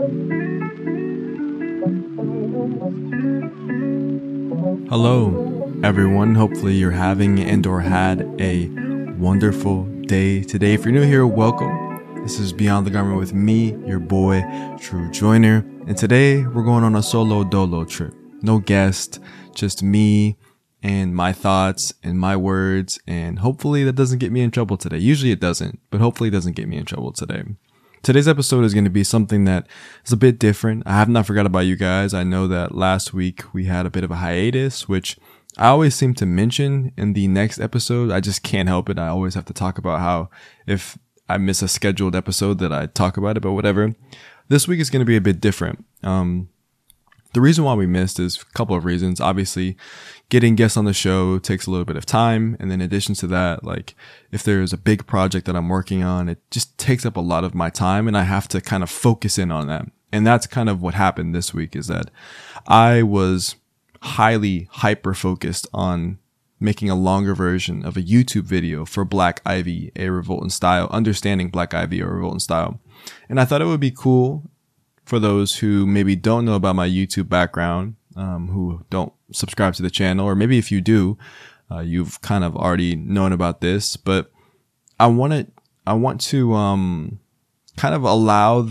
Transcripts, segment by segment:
Hello, everyone. Hopefully you're having and or had a wonderful day today. If you're new here, welcome. This is Beyond the Garment with me, your boy, True Joyner. And today we're going on a solo dolo trip. No guest, just me and my thoughts and my words. And hopefully that doesn't get me in trouble today. Usually it doesn't, but hopefully it doesn't get me in trouble today. Today's episode is going to be something that is a bit different. I have not forgot about you guys. I know that last week we had a bit of a hiatus, which I always seem to mention in the next episode. I just can't help it. I always have to talk about how if I miss a scheduled episode that I talk about it, but whatever. This week is going to be a bit different. The reason why we missed is a couple of reasons. Obviously, getting guests on the show takes a little bit of time. And then in addition to that, like if there's a big project that I'm working on, it just takes up a lot of my time and I have to kind of focus in on that. And that's kind of what happened this week, is that I was highly hyper focused on making a longer version of a YouTube video for Black Ivy, A Revolt in Style, understanding Black Ivy, A Revolt in Style. And I thought it would be cool for those who maybe don't know about my YouTube background, who don't subscribe to the channel, or maybe if you do, you've kind of already known about this, but I want to kind of allow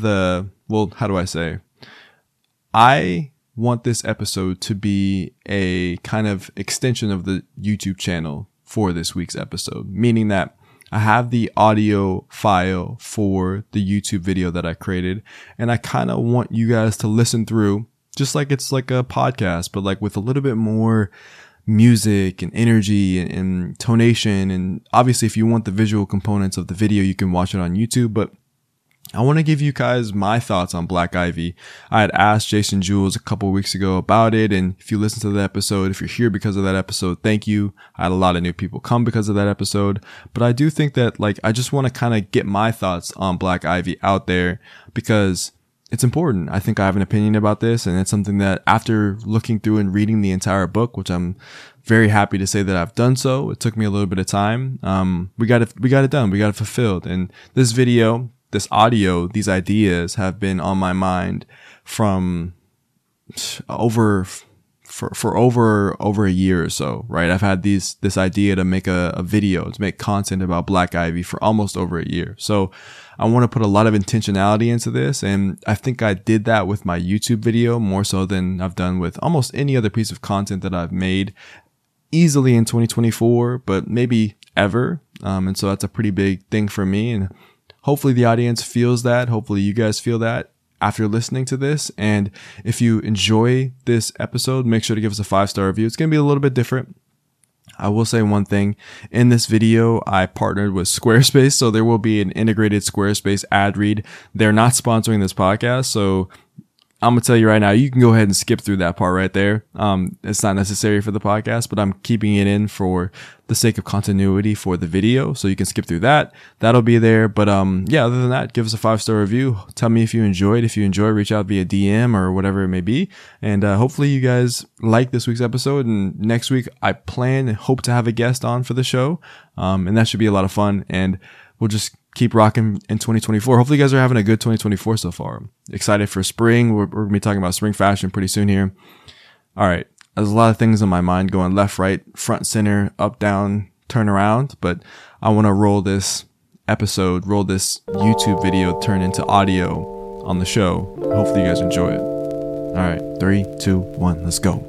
I want this episode to be a kind of extension of the YouTube channel for this week's episode, meaning that I have the audio file for the YouTube video that I created, and I kind of want you guys to listen through just like it's like a podcast, but like with a little bit more music and energy and tonation. And obviously if you want the visual components of the video, you can watch it on YouTube, but I want to give you guys my thoughts on Black Ivy. I had asked Jason Jules a couple of weeks ago about it. And if you listen to the episode, if you're here because of that episode, thank you. I had a lot of new people come because of that episode. But I do think that like, I just want to kind of get my thoughts on Black Ivy out there because it's important. I think I have an opinion about this, and it's something that after looking through and reading the entire book, which I'm very happy to say that I've done so. It took me a little bit of time. We got it done. We got it fulfilled. And this video, this audio, these ideas have been on my mind from over a year or so, right? I've had this idea to make a video, to make content about Black Ivy for almost over a year. So I want to put a lot of intentionality into this. And I think I did that with my YouTube video more so than I've done with almost any other piece of content that I've made easily in 2024, but maybe ever. And so that's a pretty big thing for me. And hopefully the audience feels that. Hopefully you guys feel that after listening to this. And if you enjoy this episode, make sure to give us a 5-star review. It's going to be a little bit different. I will say one thing. In this video, I partnered with Squarespace, so there will be an integrated Squarespace ad read. They're not sponsoring this podcast, so I'm going to tell you right now, you can go ahead and skip through that part right there. It's not necessary for the podcast, but I'm keeping it in for the sake of continuity for the video. So you can skip through that. That'll be there. But, yeah, other than that, give us a 5-star review. Tell me if you enjoyed. If you enjoy, reach out via DM or whatever it may be. And, hopefully you guys like this week's episode. And next week I plan and hope to have a guest on for the show. And that should be a lot of fun. And we'll just keep rocking in 2024. Hopefully you guys are having a good 2024 so far. Excited for spring. We're going to be talking about spring fashion pretty soon here. All right. There's a lot of things on my mind going left, right, front, center, up, down, turn around. But I want to roll this YouTube video, turn into audio on the show. Hopefully you guys enjoy it. All right. 3, 2, 1, let's go.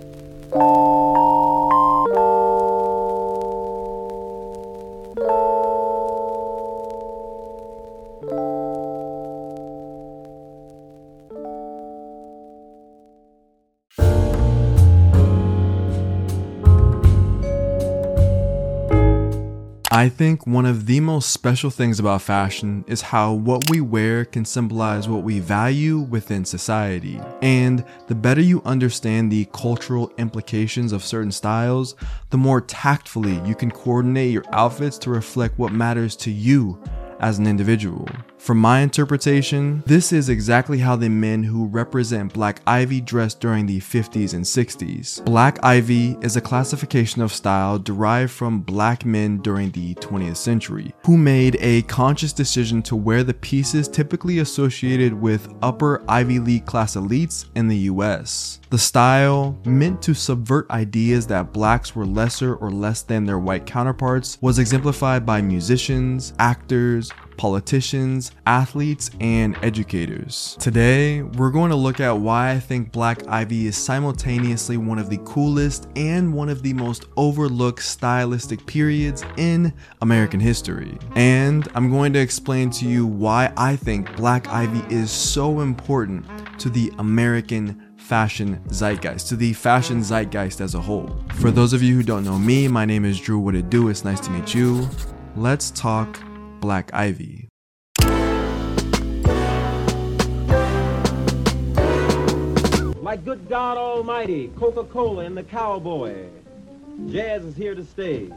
I think one of the most special things about fashion is how what we wear can symbolize what we value within society. And the better you understand the cultural implications of certain styles, the more tactfully you can coordinate your outfits to reflect what matters to you as an individual. From my interpretation, this is exactly how the men who represent Black Ivy dressed during the 50s and 60s. Black Ivy is a classification of style derived from black men during the 20th century, who made a conscious decision to wear the pieces typically associated with upper Ivy League class elites in the US. The style, meant to subvert ideas that blacks were lesser or less than their white counterparts, was exemplified by musicians, actors, politicians, athletes, and educators. Today, we're going to look at why I think Black Ivy is simultaneously one of the coolest and one of the most overlooked stylistic periods in American history. And I'm going to explain to you why I think Black Ivy is so important to the American fashion zeitgeist, to the fashion zeitgeist as a whole. For those of you who don't know me, my name is Drew. What it do? It's nice to meet you. Let's talk Black Ivy. My good God Almighty, Coca-Cola and the cowboy. Jazz is here to stay.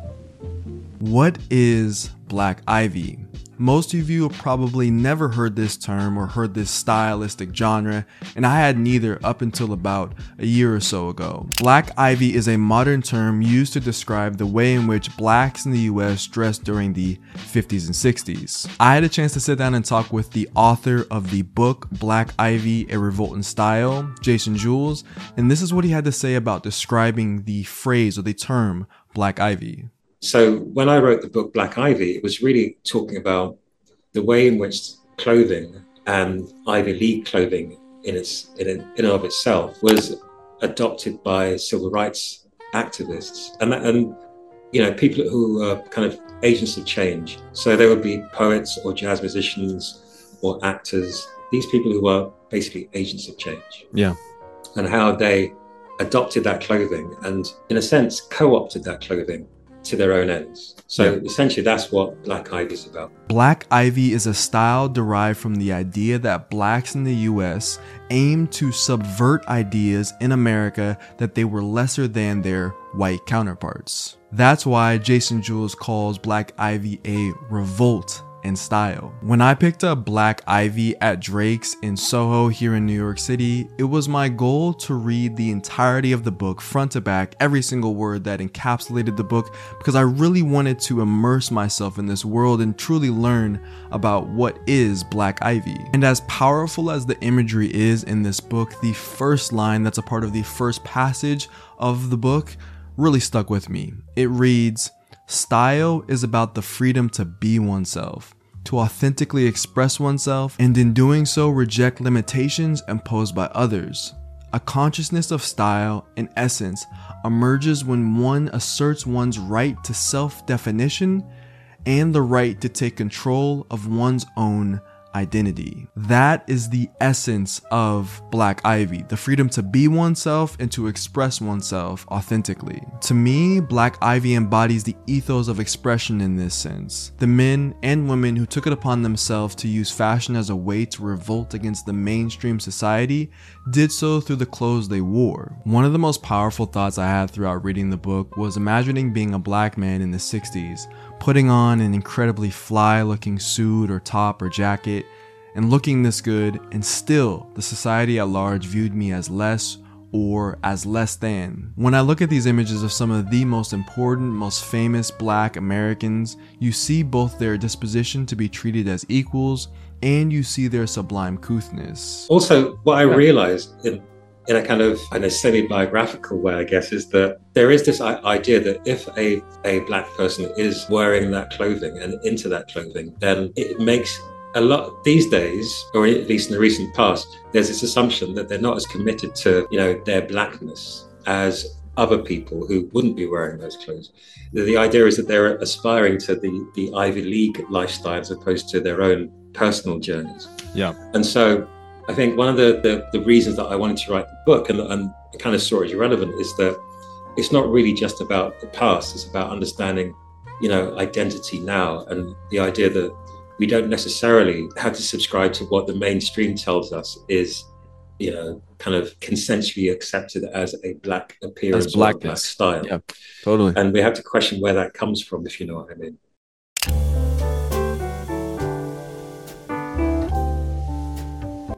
What is Black Ivy? Most of you have probably never heard this term or heard this stylistic genre, and I had neither up until about a year or so ago. Black Ivy is a modern term used to describe the way in which blacks in the US dressed during the 50s and 60s. I had a chance to sit down and talk with the author of the book Black Ivy, A Revolt in Style, Jason Jules, and this is what he had to say about describing the phrase or the term Black Ivy. So when I wrote the book Black Ivy, it was really talking about the way in which clothing and Ivy League clothing in and of itself was adopted by civil rights activists and you know, people who are kind of agents of change. So there would be poets or jazz musicians or actors, these people who are basically agents of change. Yeah. And how they adopted that clothing and in a sense co-opted that clothing to their own ends. So essentially that's what Black Ivy is about. Black Ivy is a style derived from the idea that blacks in the US aim to subvert ideas in America that they were lesser than their white counterparts. That's why Jason Jules calls Black Ivy a revolt in style. When I picked up Black Ivy at Drake's in Soho here in New York City, it was my goal to read the entirety of the book front to back, every single word that encapsulated the book, because I really wanted to immerse myself in this world and truly learn about what is Black Ivy. And as powerful as the imagery is in this book, the first line that's a part of the first passage of the book really stuck with me. It reads, "Style is about the freedom to be oneself, to authentically express oneself, and in doing so reject limitations imposed by others. A consciousness of style, in essence, emerges when one asserts one's right to self-definition and the right to take control of one's own identity." That is the essence of Black Ivy, the freedom to be oneself and to express oneself authentically. To me, Black Ivy embodies the ethos of expression in this sense. The men and women who took it upon themselves to use fashion as a way to revolt against the mainstream society did so through the clothes they wore. One of the most powerful thoughts I had throughout reading the book was imagining being a black man in the 60s, putting on an incredibly fly looking suit or top or jacket and looking this good, and still the society at large viewed me as less or as less than. When I look at these images of some of the most important, most famous black Americans, you see both their disposition to be treated as equals and you see their sublime couthness. Also, what I realized in a kind of semi-biographical way, I guess, is that there is this idea that if a black person is wearing that clothing and into that clothing, then it makes a lot these days, or at least in the recent past, there's this assumption that they're not as committed to, you know, their blackness as other people who wouldn't be wearing those clothes. The idea is that they're aspiring to the Ivy League lifestyle as opposed to their own personal journeys. Yeah. And so I think one of the reasons that I wanted to write the book and kind of saw it as relevant is that it's not really just about the past, it's about understanding, you know, identity now, and the idea that we don't necessarily have to subscribe to what the mainstream tells us is, you know, kind of consensually accepted as a black appearance, as blackness, or black style. Yeah, totally. And we have to question where that comes from, if you know what I mean.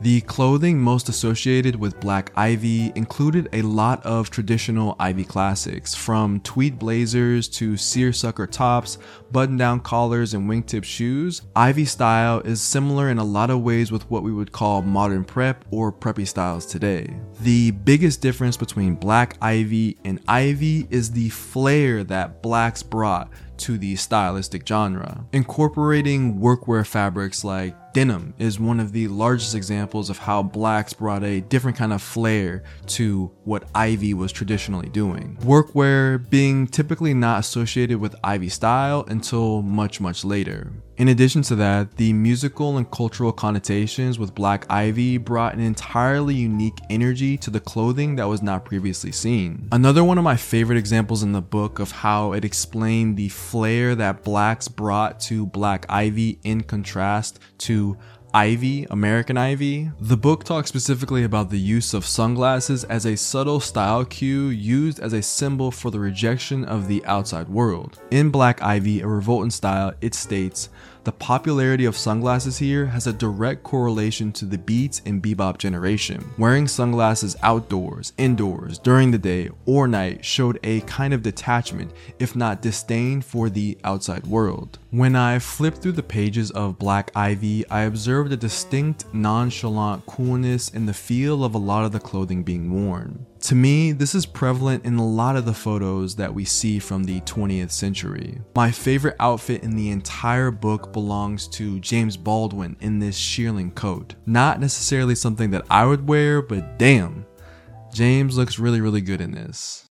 The clothing most associated with Black Ivy included a lot of traditional Ivy classics, from tweed blazers to seersucker tops, button-down collars, and wingtip shoes. Ivy style is similar in a lot of ways with what we would call modern prep or preppy styles today. The biggest difference between Black Ivy and Ivy is the flair that blacks brought to the stylistic genre. Incorporating workwear fabrics like denim is one of the largest examples of how blacks brought a different kind of flair to what Ivy was traditionally doing. Workwear being typically not associated with Ivy style until much later. In addition to that, the musical and cultural connotations with Black Ivy brought an entirely unique energy to the clothing that was not previously seen. Another one of my favorite examples in the book of how it explained the flair that blacks brought to Black Ivy in contrast to Ivy, American Ivy. The book talks specifically about the use of sunglasses as a subtle style cue used as a symbol for the rejection of the outside world. In Black Ivy, a revoltant style, it states, "The popularity of sunglasses here has a direct correlation to the beats and bebop generation. Wearing sunglasses outdoors, indoors, during the day, or night showed a kind of detachment, if not disdain for the outside world." When I flipped through the pages of Black Ivy, I observed a distinct nonchalant coolness in the feel of a lot of the clothing being worn. To me, this is prevalent in a lot of the photos that we see from the 20th century. My favorite outfit in the entire book belongs to James Baldwin in this shearling coat. Not necessarily something that I would wear, but damn, James looks really good in this.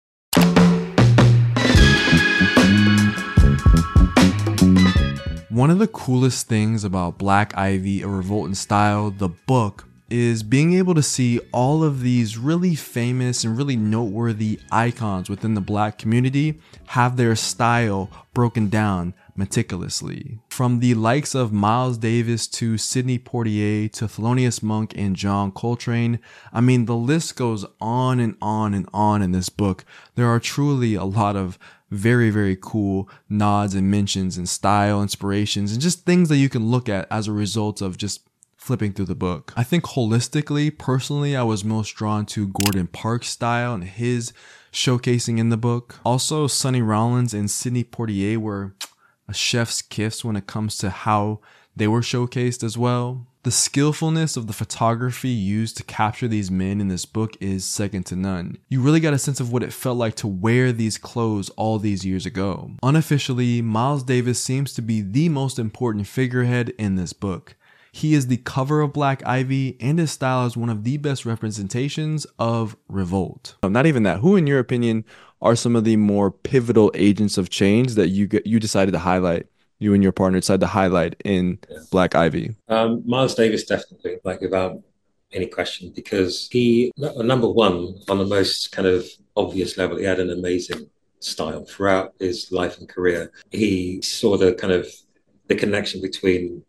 One of the coolest things about Black Ivy, A Revolt in Style, the book, is being able to see all of these really famous and really noteworthy icons within the black community have their style broken down meticulously. From the likes of Miles Davis to Sidney Poitier to Thelonious Monk and John Coltrane, I mean, the list goes on and on and on in this book. There are truly a lot of very cool nods and mentions and style inspirations and just things that you can look at as a result of just flipping through the book. I think holistically, personally, I was most drawn to Gordon Parks' style and his showcasing in the book. Also, Sonny Rollins and Sidney Poitier were a chef's kiss when it comes to how they were showcased as well. The skillfulness of the photography used to capture these men in this book is second to none. You really got a sense of what it felt like to wear these clothes all these years ago. Unofficially, Miles Davis seems to be the most important figurehead in this book. He is the cover of Black Ivy, and his style is one of the best representations of revolt. Not even that. Who, in your opinion, are some of the more pivotal agents of change that you decided to highlight? You and your partner decided to highlight in Black Ivy. Miles Davis, definitely, like without any question, because he, number one, on the most kind of obvious level, he had an amazing style throughout his life and career. He saw the kind of the connection between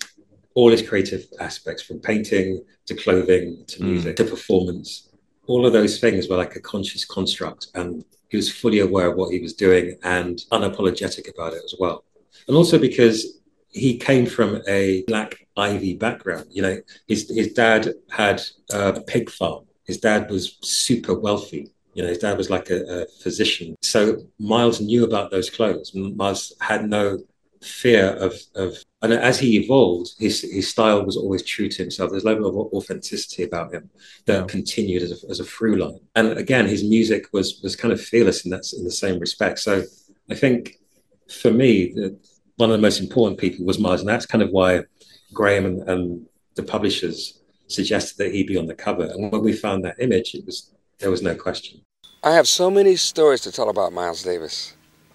all his creative aspects, from painting to clothing to music to performance. All of those things were like a conscious construct, and he was fully aware of what he was doing and unapologetic about it as well. And also because he came from a Black Ivy background. You know, his dad had a pig farm. His dad was super wealthy. You know, his dad was like a physician. So Miles knew about those clothes. Miles had no fear of and as he evolved, his style was always true to himself. There's a level of authenticity about him that continued as a through line. And again, his music was kind of fearless in the same respect. So I think for me, one of the most important people was Miles, and that's kind of why Graham and the publishers suggested that he be on the cover. And when we found that image, there was no question. I have so many stories to tell about Miles Davis,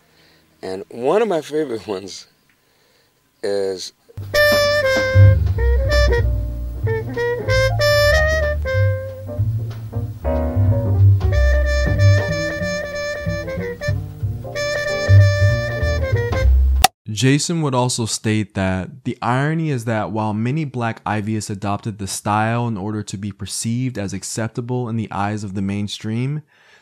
and one of my favorite ones is Jason would also state that the irony is that while many Black Ivyists adopted the style in order to be perceived as acceptable in the eyes of the mainstream,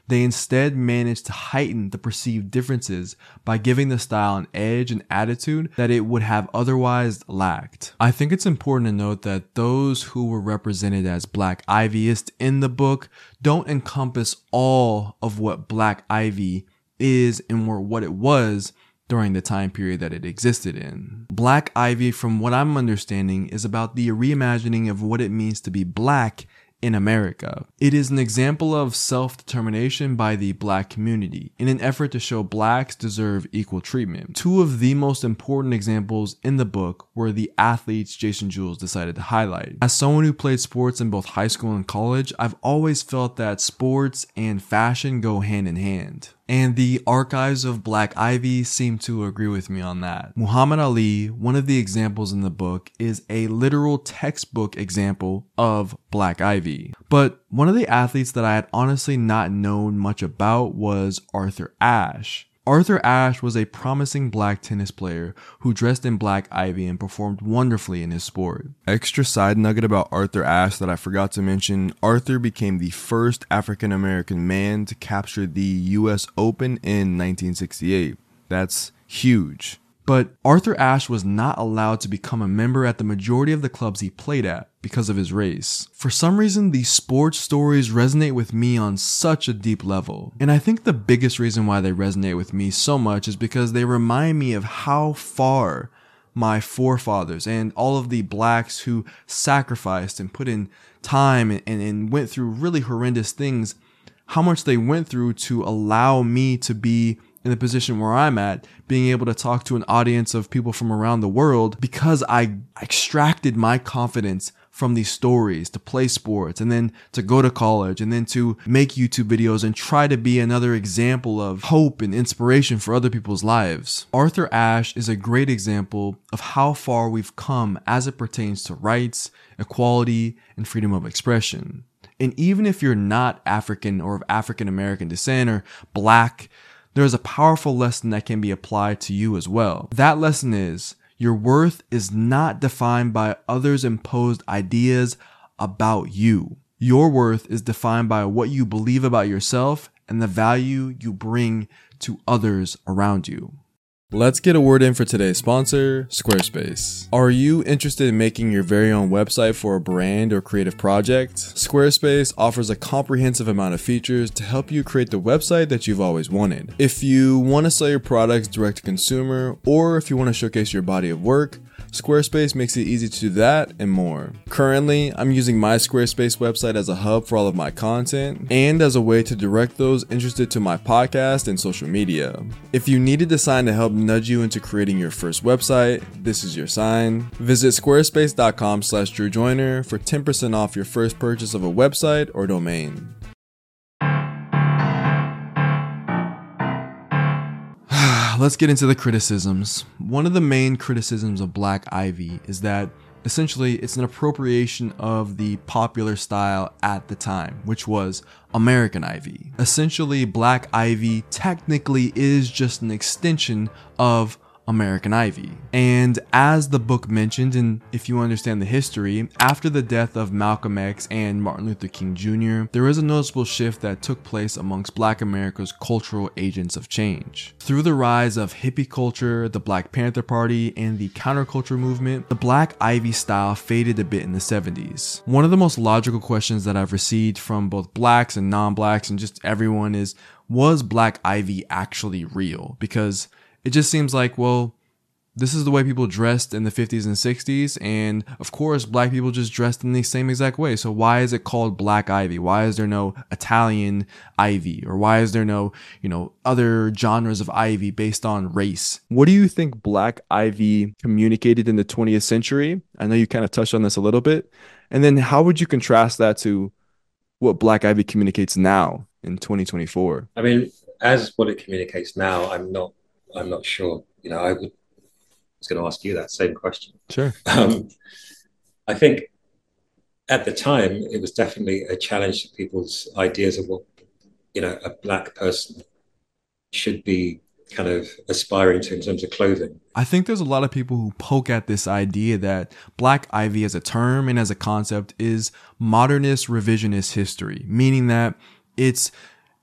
They instead managed to heighten the perceived differences by giving the style an edge and attitude that it would have otherwise lacked. I think it's important to note that those who were represented as Black Ivyists in the book don't encompass all of what Black Ivy is and what it was during the time period that it existed in. Black Ivy, from what I'm understanding, is about the reimagining of what it means to be Black in America. It is an example of self-determination by the Black community in an effort to show Blacks deserve equal treatment. Two of the most important examples in the book were the athletes Jason Jules decided to highlight. As someone who played sports in both high school and college, I've always felt that sports and fashion go hand in hand. And the archives of Black Ivy seem to agree with me on that. Muhammad Ali, one of the examples in the book, is a literal textbook example of Black Ivy. But one of the athletes that I had honestly not known much about was Arthur Ashe. Arthur Ashe was a promising Black tennis player who dressed in Black Ivy and performed wonderfully in his sport. Extra side nugget about Arthur Ashe that I forgot to mention, Arthur became the first African American man to capture the US Open in 1968. That's huge. But Arthur Ashe was not allowed to become a member at the majority of the clubs he played at because of his race. For some reason, these sports stories resonate with me on such a deep level. And I think the biggest reason why they resonate with me so much is because they remind me of how far my forefathers and all of the Blacks who sacrificed and put in time and went through really horrendous things, how much they went through to allow me to be in the position where I'm at, being able to talk to an audience of people from around the world because I extracted my confidence from these stories to play sports and then to go to college and then to make YouTube videos and try to be another example of hope and inspiration for other people's lives. Arthur Ashe is a great example of how far we've come as it pertains to rights, equality, and freedom of expression. And even if you're not African or of African American descent or Black, there is a powerful lesson that can be applied to you as well. That lesson is, your worth is not defined by others' imposed ideas about you. Your worth is defined by what you believe about yourself and the value you bring to others around you. Let's get a word in for today's sponsor, Squarespace. Are you interested in making your very own website for a brand or creative project? Squarespace offers a comprehensive amount of features to help you create the website that you've always wanted. If you want to sell your products direct to consumer, or if you want to showcase your body of work, Squarespace makes it easy to do that and more. Currently, I'm using my Squarespace website as a hub for all of my content and as a way to direct those interested to my podcast and social media. If you need a design to help nudge you into creating your first website, this is your sign. Visit squarespace.com/DrewJoyner for 10% off your first purchase of a website or domain. Let's get into the criticisms. One of the main criticisms of Black Ivy is that essentially it's an appropriation of the popular style at the time, which was American Ivy. Essentially, Black Ivy technically is just an extension of American Ivy. And as the book mentioned, and if you understand the history, after the death of Malcolm X and Martin Luther King Jr., there is a noticeable shift that took place amongst Black America's cultural agents of change. Through the rise of hippie culture, the Black Panther Party, and the counterculture movement, the Black Ivy style faded a bit in the 70s. One of the most logical questions that I've received from both Blacks and non-Blacks and just everyone is, was Black Ivy actually real? Because it just seems like, well, this is the way people dressed in the 50s and 60s, and of course, Black people just dressed in the same exact way. So why is it called Black Ivy? Why is there no Italian Ivy? Or why is there no, other genres of Ivy based on race? What do you think Black Ivy communicated in the 20th century? I know you kind of touched on this a little bit. And then how would you contrast that to what Black Ivy communicates now in 2024? I mean, as what it communicates now, I'm not sure. I was going to ask you that same question. Sure. I think at the time, it was definitely a challenge to people's ideas of what, a Black person should be kind of aspiring to in terms of clothing. I think there's a lot of people who poke at this idea that Black Ivy as a term and as a concept is modernist revisionist history, meaning that it's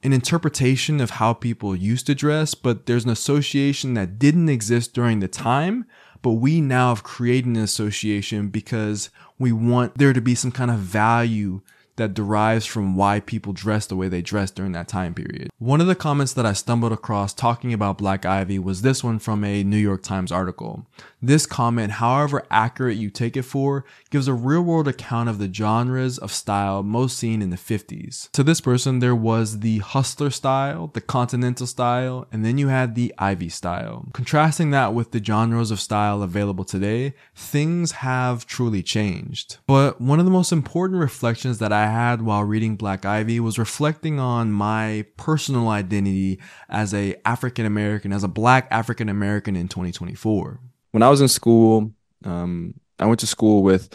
an interpretation of how people used to dress, but there's an association that didn't exist during the time, but we now have created an association because we want there to be some kind of value that derives from why people dress the way they dress during that time period. One of the comments that I stumbled across talking about Black Ivy was this one from a New York Times article. This comment, however accurate you take it for, gives a real-world account of the genres of style most seen in the 50s. To this person, there was the hustler style, the continental style, and then you had the Ivy style. Contrasting that with the genres of style available today, things have truly changed. But one of the most important reflections that I had while reading Black Ivy was reflecting on my personal identity as a African American, as a Black African American in 2024. When I was in school, I went to school with,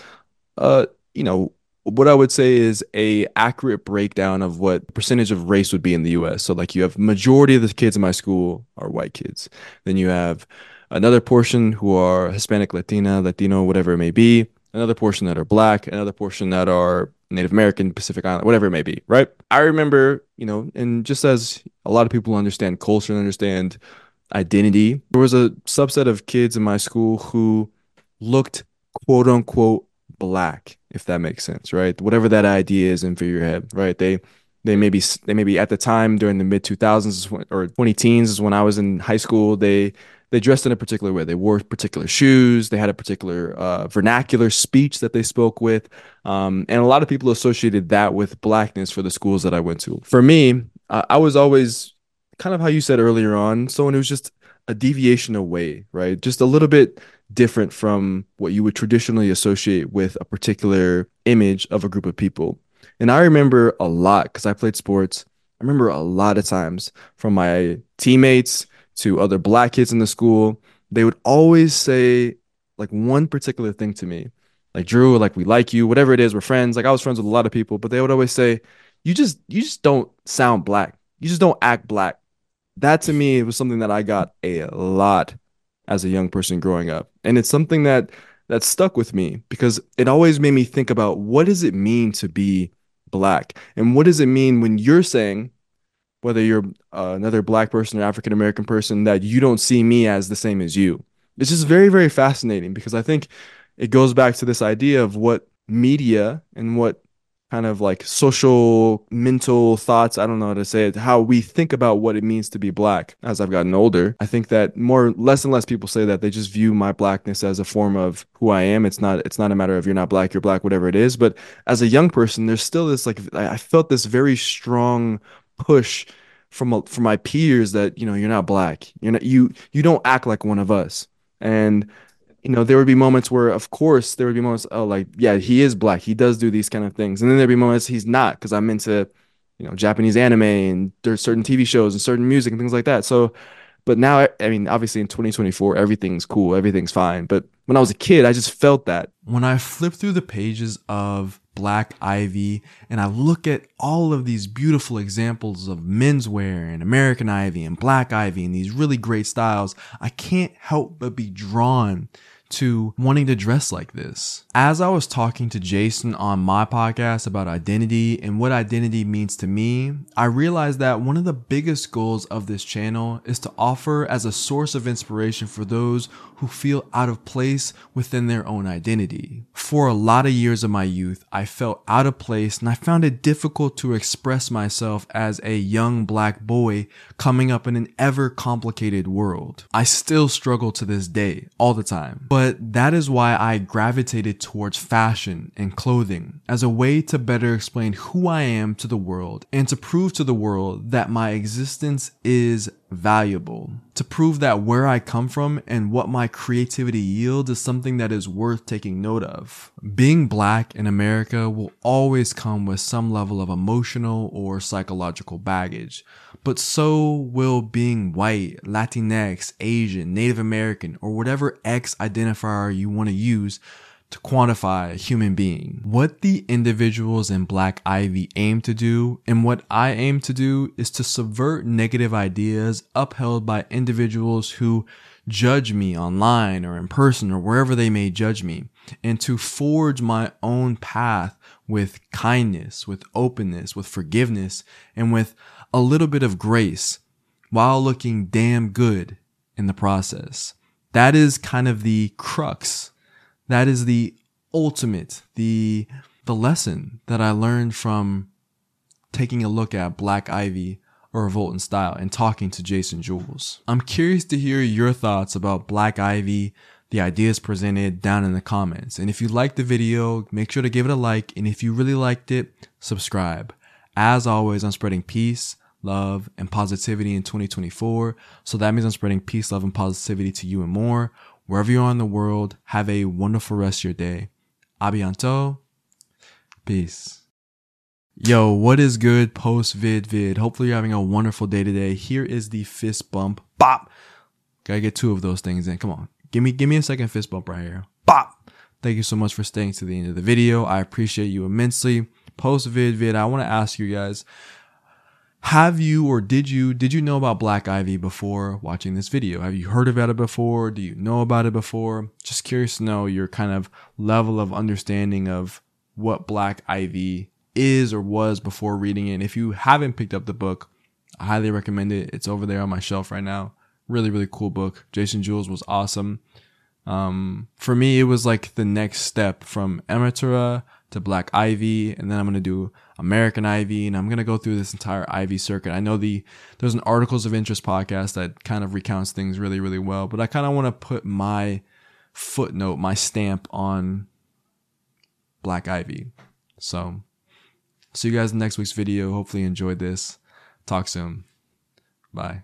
what I would say is a accurate breakdown of what percentage of race would be in the U.S. So like you have majority of the kids in my school are white kids. Then you have another portion who are Hispanic, Latino, whatever it may be. Another portion that are Black, another portion that are Native American, Pacific Island, whatever it may be, right? I remember, and just as a lot of people understand culture and understand identity, there was a subset of kids in my school who looked quote unquote Black, if that makes sense, right? Whatever that idea is in for your head, right? They may be at the time during the mid 2000s or 20 teens is when I was in high school. They dressed in a particular way. They wore particular shoes. They had a particular vernacular speech that they spoke with. And a lot of people associated that with Blackness for the schools that I went to. For me, I was always kind of how you said earlier on, someone who's just a deviation away, right? Just a little bit different from what you would traditionally associate with a particular image of a group of people. And I remember a lot, because I played sports, I remember a lot of times from my teammates to other Black kids in the school, they would always say like one particular thing to me, like, Drew, like, we like you, whatever it is, we're friends. Like, I was friends with a lot of people, but they would always say, you just don't sound Black. You just don't act Black. That to me was something that I got a lot as a young person growing up. And it's something that stuck with me because it always made me think about, what does it mean to be Black? And what does it mean when you're saying, whether you're another Black person or African American person, that you don't see me as the same as you? It's just very, very fascinating because I think it goes back to this idea of what media and what kind of like social mental thoughts, I don't know how to say it, how we think about what it means to be Black. As I've gotten older, I think that less and less people say that. They just view my Blackness as a form of who I am. It's not a matter of you're not Black, you're Black, whatever it is. But as a young person, there's still this, like, I felt this very strong push from my peers that, you're not Black. You don't act like one of us. And there would be moments where, of course, oh, like, yeah, he is Black. He does do these kind of things. And then there'd be moments he's not, because I'm into, Japanese anime and there's certain TV shows and certain music and things like that. So, but now, I mean, obviously in 2024, everything's cool. Everything's fine. But when I was a kid, I just felt that. When I flip through the pages of Black Ivy and I look at all of these beautiful examples of menswear and American Ivy and Black Ivy and these really great styles, I can't help but be drawn to wanting to dress like this. As I was talking to Jason on my podcast about identity and what identity means to me, I realized that one of the biggest goals of this channel is to offer as a source of inspiration for those who feel out of place within their own identity. For a lot of years of my youth, I felt out of place and I found it difficult to express myself as a young Black boy coming up in an ever complicated world. I still struggle to this day, all the time. But that is why I gravitated towards fashion and clothing as a way to better explain who I am to the world and to prove to the world that my existence is valuable. To prove that where I come from and what my creativity yields is something that is worth taking note of. Being Black in America will always come with some level of emotional or psychological baggage, but so will being white, Latinx, Asian, Native American, or whatever X identifier you want to use to quantify a human being. What the individuals in Black Ivy aim to do and what I aim to do is to subvert negative ideas upheld by individuals who judge me online or in person or wherever they may judge me, and to forge my own path with kindness, with openness, with forgiveness, and with a little bit of grace while looking damn good in the process. That is kind of the crux. That is the ultimate, the lesson that I learned from taking a look at Black Ivy, A Revolt in Style, and talking to Jason Jules. I'm curious to hear your thoughts about Black Ivy, the ideas presented, down in the comments. And if you liked the video, make sure to give it a like. And if you really liked it, subscribe. As always, I'm spreading peace, love, and positivity in 2024. So that means I'm spreading peace, love, and positivity to you and more. Wherever you are in the world, have a wonderful rest of your day. A bientôt. Peace. Yo, what is good post vid? Hopefully you're having a wonderful day today. Here is the fist bump. Bop. Gotta get 2 of those things in. Come on. Give me a second fist bump right here. Bop. Thank you so much for staying to the end of the video. I appreciate you immensely. Post vid, I want to ask you guys, have you or did you know about Black Ivy before watching this video? Have you heard about it before? Do you know about it before? Just curious to know your kind of level of understanding of what Black Ivy is or was before reading it. And if you haven't picked up the book, I highly recommend it. It's over there on my shelf right now. Really, really cool book. Jason Jules was awesome. For me, it was like the next step from Emma to Black Ivy, and then I'm going to do American Ivy, and I'm going to go through this entire Ivy circuit. I know there's an Articles of Interest podcast that kind of recounts things really, really well, but I kind of want to put my footnote, my stamp on Black Ivy. So, see you guys in next week's video. Hopefully you enjoyed this. Talk soon. Bye.